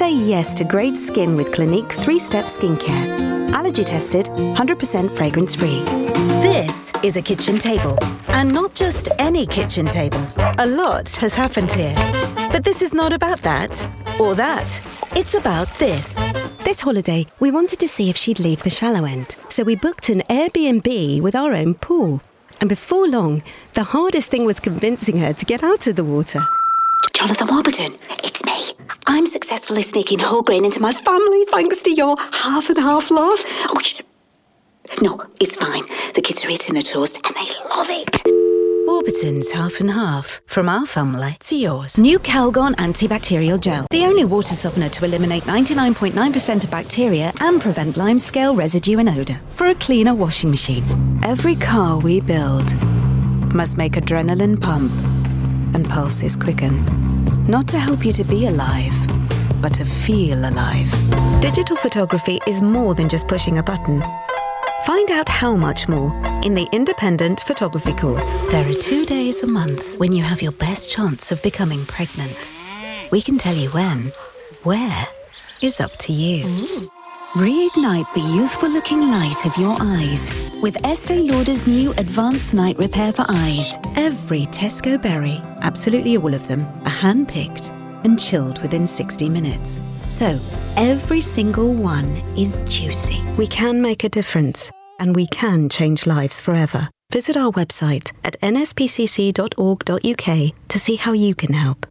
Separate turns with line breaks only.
Say yes to great skin with Clinique 3-Step Skincare. Allergy tested, 100% fragrance free. This is a kitchen table. And not just any kitchen table. A lot has happened here. But this is not about that or that. It's about this. This holiday, we wanted to see if she'd leave the shallow end. So we booked an Airbnb with our own pool. And before long, the hardest thing was convincing her to get out of the water.
Jonathan Warburton, it's me. I'm successfully sneaking whole grain into my family thanks to your half and half laugh. Oh, no, it's fine. The kids are eating the toast and they love it.
Warburton's Half and Half. From our family to yours. New Calgon antibacterial gel. The only water softener to eliminate 99.9% of bacteria and prevent lime scale residue and odour. For a cleaner washing machine. Every car we build must make adrenaline pump and pulses quicken. Not to help you to be alive, but to feel alive. Digital photography is more than just pushing a button. Find out how much more in the Independent Photography course. There are 2 days a month when you have your best chance of becoming pregnant. We can tell you when. Where is up to you. Reignite the youthful-looking light of your eyes with Estee Lauder's new Advanced Night Repair for Eyes. Every Tesco berry, absolutely all of them, are hand-picked and chilled within 60 minutes. So, every single one is juicy. We can make a difference, and we can change lives forever. Visit our website at nspcc.org.uk to see how you can help.